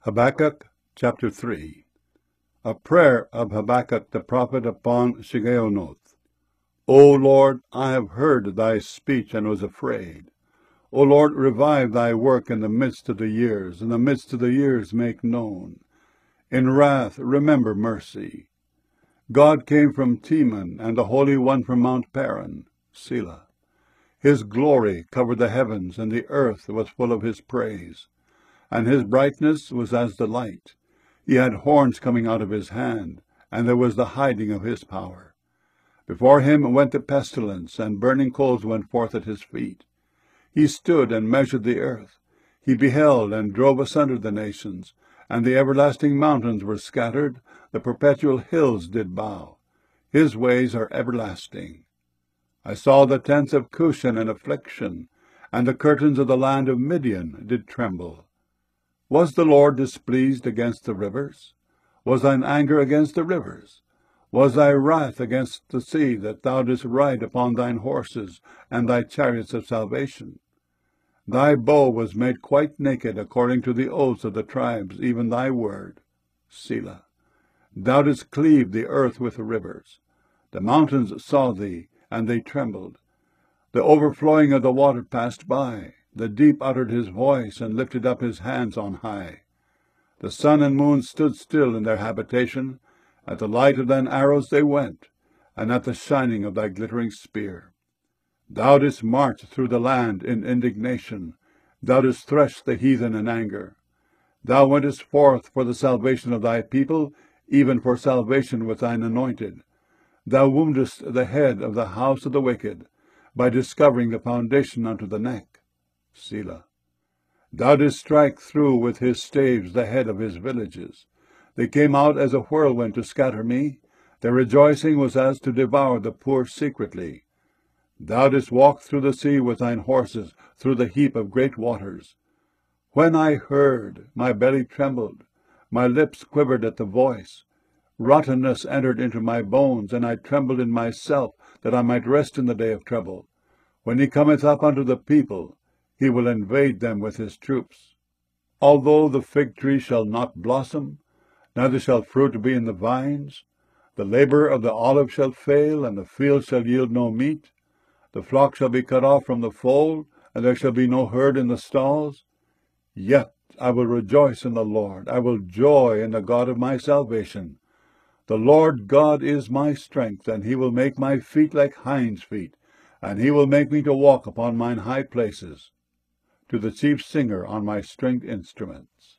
Habakkuk chapter 3. A prayer of Habakkuk the prophet upon Shigionoth. O Lord, I have heard thy speech and was afraid. O Lord, revive thy work in the midst of the years. In the midst of the years make known. In wrath remember mercy. God came from Teman, and the Holy One from Mount Paran. Selah. His glory covered the heavens, and the earth was full of his praise. And his brightness was as the light. He had horns coming out of his hand, and there was the hiding of his power. Before him went the pestilence, and burning coals went forth at his feet. He stood and measured the earth. He beheld and drove asunder the nations, and the everlasting mountains were scattered, the perpetual hills did bow. His ways are everlasting. I saw the tents of Cushan in affliction, and the curtains of the land of Midian did tremble. Was the Lord displeased against the rivers? Was thine anger against the rivers? Was thy wrath against the sea, that thou didst ride upon thine horses, and thy chariots of salvation? Thy bow was made quite naked, according to the oaths of the tribes, even thy word. Selah. Thou didst cleave the earth with rivers. The mountains saw thee, and they trembled. The overflowing of the water passed by. The deep uttered his voice, and lifted up his hands on high. The sun and moon stood still in their habitation. At the light of thine arrows they went, and at the shining of thy glittering spear. Thou didst march through the land in indignation. Thou didst thresh the heathen in anger. Thou wentest forth for the salvation of thy people, even for salvation with thine anointed. Thou woundest the head of the house of the wicked, by discovering the foundation unto the neck. Selah. Thou didst strike through with his staves the head of his villages. They came out as a whirlwind to scatter me. Their rejoicing was as to devour the poor secretly. Thou didst walk through the sea with thine horses, through the heap of great waters. When I heard, my belly trembled, my lips quivered at the voice. Rottenness entered into my bones, and I trembled in myself, that I might rest in the day of trouble. When he cometh up unto the people, he will invade them with his troops. Although the fig tree shall not blossom, neither shall fruit be in the vines, the labor of the olive shall fail, and the field shall yield no meat, the flock shall be cut off from the fold, and there shall be no herd in the stalls, yet I will rejoice in the Lord, I will joy in the God of my salvation. The Lord God is my strength, and he will make my feet like hinds' feet, and he will make me to walk upon mine high places. To the chief singer on my stringed instruments.